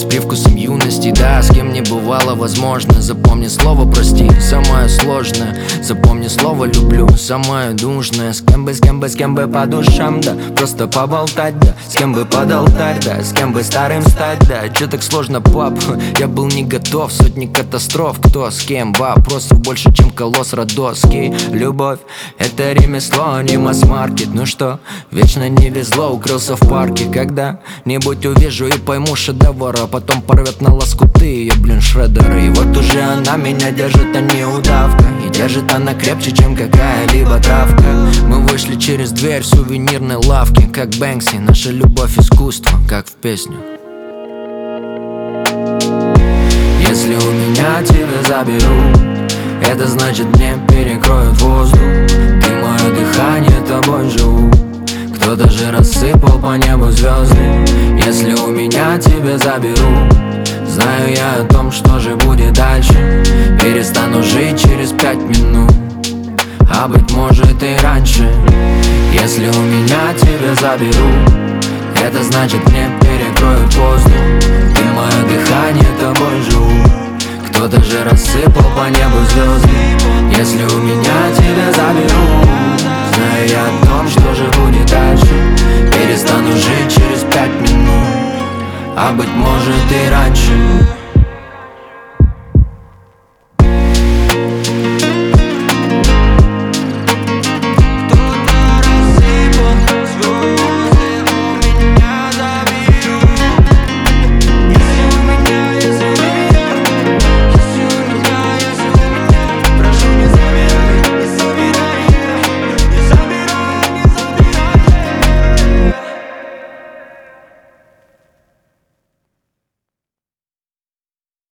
привкусом юности. Да, с кем не бывало возможно. Запомни слово прости, самое сложное. Запомни слово люблю, самое нужное. С кем бы по душам, да. Просто поболтать, да. С кем бы под алтарь, да. С кем бы старым стать, да. Чё так сложно, пап? Я был не готов, сотни катастроф. Кто с кем? Вопросов больше, чем колосс Родосский. Любовь — это ремесло, а не масс-маркет. Ну что, вечно не везло, укрылся в парке. Когда-нибудь увижу и пойму шедевр, а потом порвет на лоскуты ее, блин, шредеры. И вот уже она меня держит, а не удавка. И держит она крепче, чем какая-либо травка. Мы вышли через дверь в сувенирной лавке, как Бэнкси, наша любовь искусство, как в песню. Если у меня тебя заберут, это значит мне перекроют воздух. Ты мое дыхание, тобой живу. Кто-то же рассыпал по небу звезды. Если у меня тебя заберут, знаю я о том, что же будет дальше. Перестану жить через 5 минут, а быть может и раньше. Если у меня тебя заберут, это значит мне перекроют воздух. Ты мое дыхание, тобой живу. Кто-то же рассыпал по небу звезды. Если